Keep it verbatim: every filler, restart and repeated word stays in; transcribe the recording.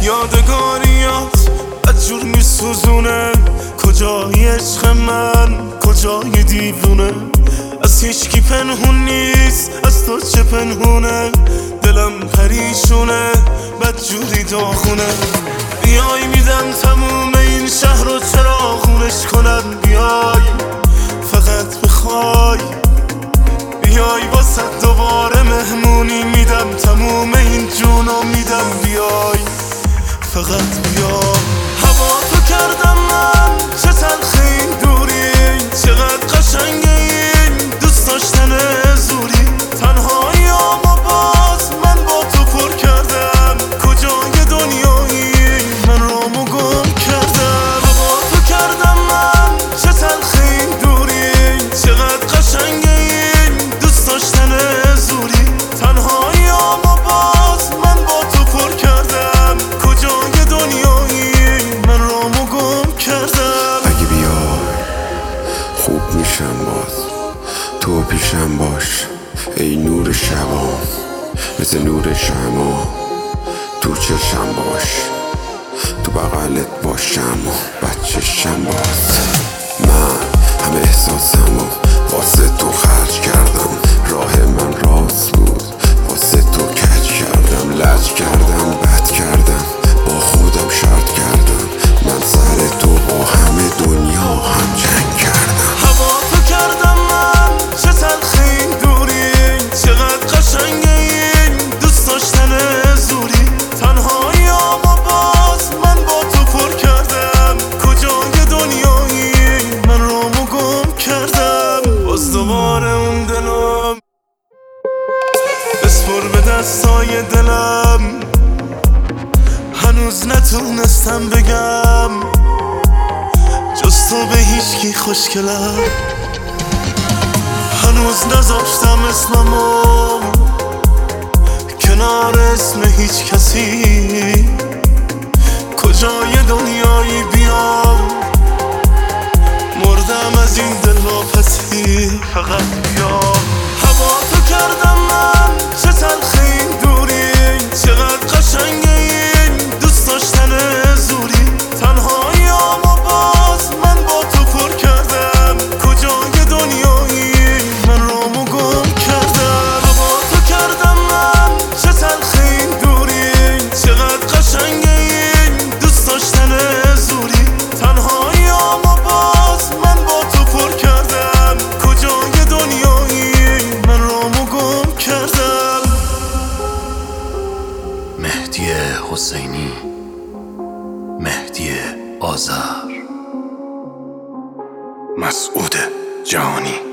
یادگاریات بدجور میسوزونه. کجای عشق من، کجای دیوونه؟ از هیچکی پنهون نیست، از تو چه پنهونه؟ دلم پریشونه، بدجوری داغونه. بیای میدم تموم این شهر رو چراغونش کنم. بیای فقط بخوای، بیای واسه دوباره مهمونی میدم. تموم این جونو میدم. بیای فقط بیا. هوا تو کردم من، چه تلخ این دوری، چقدر قشنگه این دوست داشتن زوری. تنهاییامو باز من با تو پر کردم. کجای دنیایی من رامو گم کردم. هوا تو کردم من، چه تلخ این دوری، چقدر قشنگه این دوست داشتن زوری. تنهاییامو باز من با تو پر کردم. کجای دنیایی من رامو گم کردم. اگه بیای خوب میشم باز، تو پیشم باش ای نور شبام. مثل نور شما تو چشم باش، تو بغلت باشم و بچشم باز. من همه احساسمو واسه تو خرج کردم. راه من راست بود، واسه تو کج کردم. لج کردم، بد کردم، با خودم شرط کردم. من سر تو با همه دنیا هم جنگ کردم. هوا تو کردم من، چه تلخ این دوری، چقدر قشنگه این دوست داشتن زوری. تنهاییامو باز من با تو پر کردم. کجای دنیایی من رامو گم کردم. باز دوباره اون دلم بسپر به دستای دلم. هنوز نتونستم بگم جز تو به هیچکی خوشگلم. هنوز نذاشتم اسممو کنار اسم هیچ کسی. کجای دنیایی بیام، مردم از این دلواپسی. فقط بیا. هوا تو کردم من، چه تلخ این دوری، چقدر قشنگه این دوست داشتن زوری. تنهاییامو باز من با تو پر کردم. کجای دنیایی من رامو گم کردم. هوا تو کردم من، چه تلخ این دوری، چقدر قشنگه این دوست داشتن زوری. تنهاییامو باز من با تو پر کردم. کجای دنیایی من رامو گم کردم. مهدی حسینی، مهدی آذر، مسعود جهانی.